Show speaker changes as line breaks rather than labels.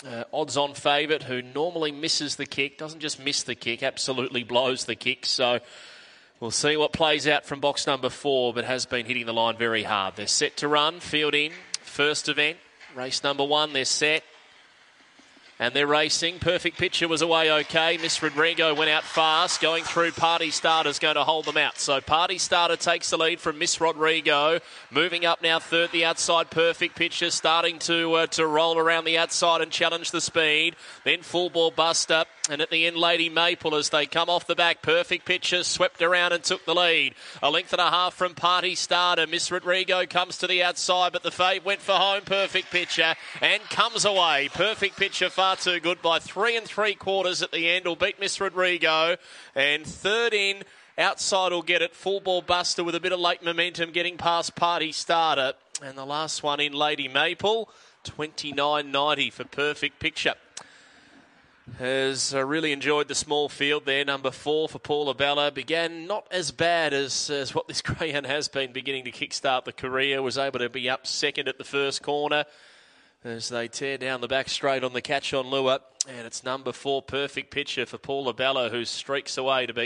odds-on favourite who normally misses the kick, doesn't just miss the kick, absolutely blows the kick. So we'll see what plays out from box number 4, but has been hitting the line very hard. They're set to run, field in, first event, race number 1, they're set. And they're racing. Perfect Picture was away okay. Miss Rodrigo went out fast. Going through, Party Starter's going to hold them out. So Party Starter takes the lead from Miss Rodrigo. Moving up now third, the outside. Perfect Picture starting to roll around the outside and challenge the speed. Then Full Ball Buster. And at the end, Lady Maple as they come off the back. Perfect Picture swept around and took the lead. A length and a half from Party Starter. Miss Rodrigo comes to the outside, but the fave went for home. Perfect Picture and comes away. Perfect Picture far too good by 3 3/4 at the end. Will beat Miss Rodrigo. And third in, outside will get it. Full Ball Buster with a bit of late momentum getting past Party Starter. And the last one in, Lady Maple. 29.90 for Perfect Picture. Has really enjoyed the small field there. Number 4 for Paula Bella. Began not as bad as what this greyhound has been, beginning to kickstart the career. Was able to be up second at the first corner as they tear down the back straight on the catch on lure. And it's number 4, Perfect Picture for Paula Bella, who streaks away to beat